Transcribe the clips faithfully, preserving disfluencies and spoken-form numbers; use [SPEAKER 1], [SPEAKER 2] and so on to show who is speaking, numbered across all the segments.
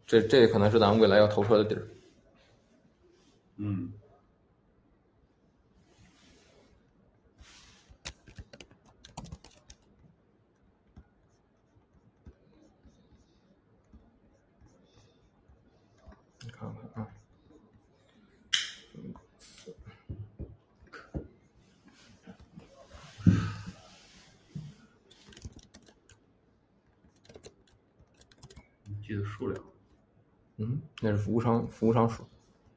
[SPEAKER 1] 这这可能是咱们未来要投车的地儿。
[SPEAKER 2] 嗯，
[SPEAKER 1] 你看看啊，
[SPEAKER 2] 记得数量。
[SPEAKER 1] 嗯，那是服务商服务商数，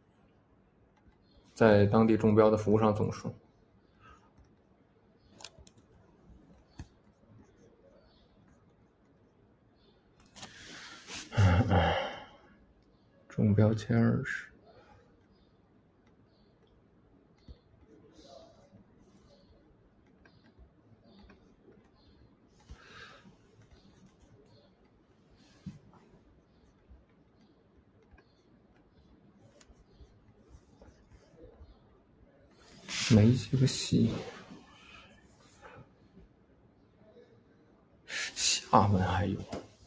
[SPEAKER 1] 在当地中标的服务商总数。中标前二十。没几个系，厦门还有。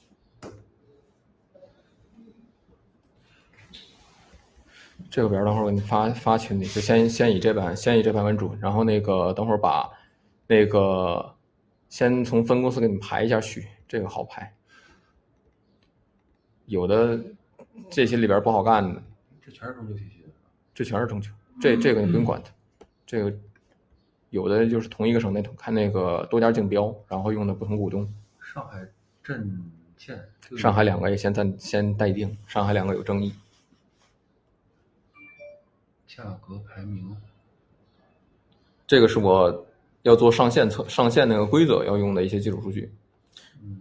[SPEAKER 1] 这个表等会儿我给你发发群里，就先先以这版先以这版为主，然后那个等会儿把那个先从分公司给你们排一下序，这个好排。有的这些里边不好干的，
[SPEAKER 2] 这全是中秋体系的，
[SPEAKER 1] 这全是中秋，这这个你不用管它，这个有的就是同一个省内看那个多家竞标，然后用的不同股东。
[SPEAKER 2] 上海镇建，
[SPEAKER 1] 上海两个也先暂先待定，上海两个有争议。
[SPEAKER 2] 价格排名，
[SPEAKER 1] 这个是我要做上线测上线那个规则要用的一些基础数据。
[SPEAKER 2] 嗯，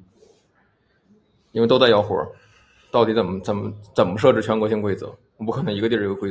[SPEAKER 1] 因为都在要活，到底怎么怎么怎么设置全国性规则？我不可能一个地儿一个规则。